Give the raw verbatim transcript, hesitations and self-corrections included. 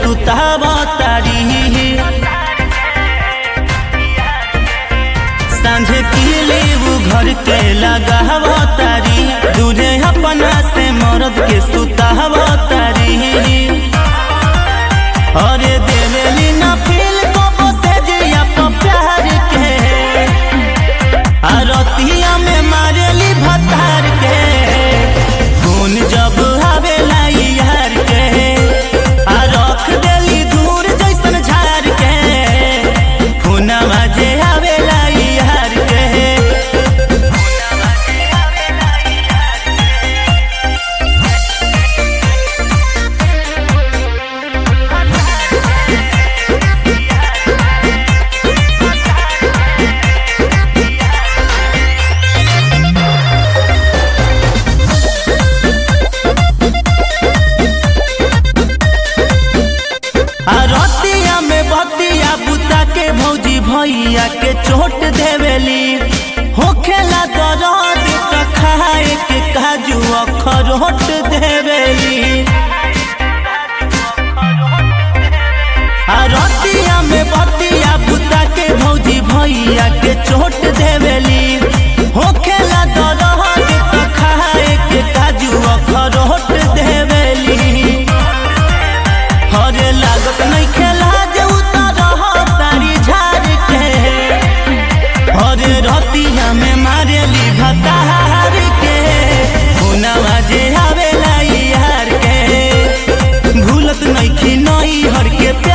सुतावा तारी। सांझे किले वो घर के लगावा तारी, दूरे अपना से मर्द के सुतावा तारी। अरे देवेली ना फील को बसे जिया तो प्यार के, आरतिया में मारेली भतार के। खून जब आवेला यार के, आ रख देली दूर जैसन झार के। खूनवा जे आवेला यार के। रतिया में बतिया बुता के भौजी भैया के चोट देवेली। होखेला दर्द त खाए के काजू अखरोट देवेली। रतिया में बतिया बुता के भौजी भैया के चोट देवेली। होखेला दर्द त खाए के काजू अखरोट देवेली। हरे लागत नहीं खेला जे उतर तारी झाड़ के। हरे रतिया में मारेली भतार के। खूनवा जे आवेला यार के, भूलत नहीं खी नई हर के।